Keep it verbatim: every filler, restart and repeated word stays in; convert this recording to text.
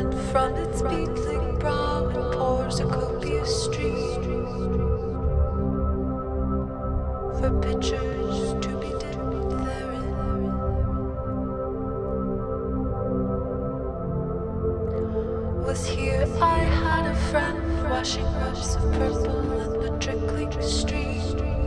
and from its beetling brow it pours a copious stream for pitchers to be dipped therein. Was here I had a friend washing ropes of purple in the trickling stream.